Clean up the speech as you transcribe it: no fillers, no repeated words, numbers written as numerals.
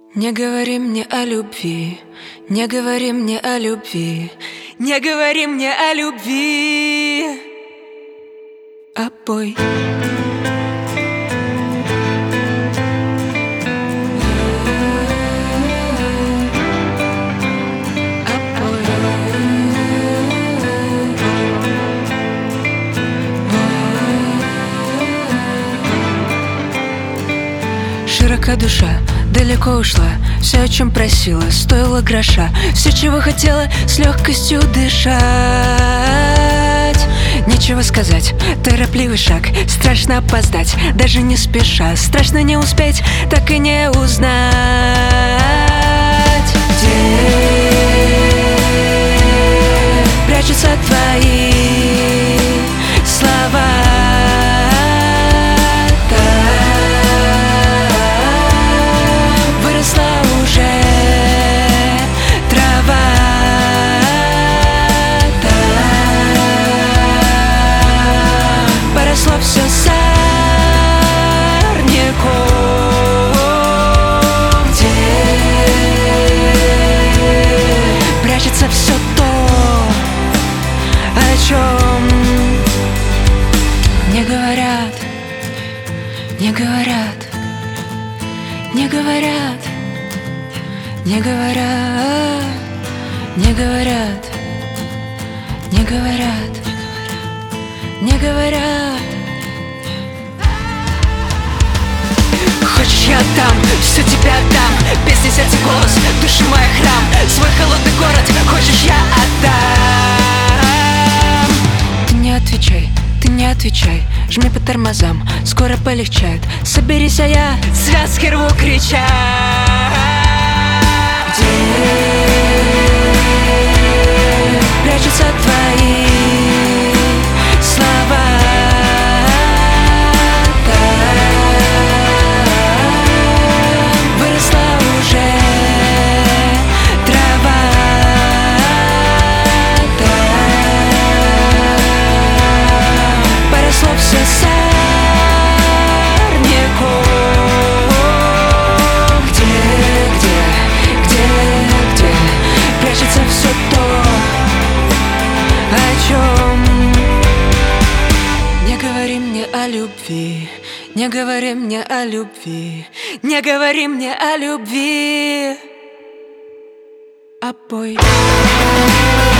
Не говори мне о любви, не говори мне о любви, не говори мне о любви. Опой. Широка душа, далеко ушла. Все, о чем просила, стоило гроша. Все, чего хотела, с легкостью дышать. Нечего сказать, торопливый шаг. Страшно опоздать, даже не спеша. Страшно не успеть, так и не узнать. Где прячутся твои слова? Все сорняком, где прячется все то, о чем не говорят, не говорят, не говорят, не говорят, не говорят, не говорят, не говорят. Хочешь, я отдам, все тебе отдам. Песни, сердце, голос, души мой храм. Свой холодный город, хочешь, я отдам. Ты не отвечай, ты не отвечай. Жми по тормозам, скоро полегчает. Соберись, а я связки рву, крича. Где прячутся твои слова? Не говори мне о любви, не говори мне о любви. Опой.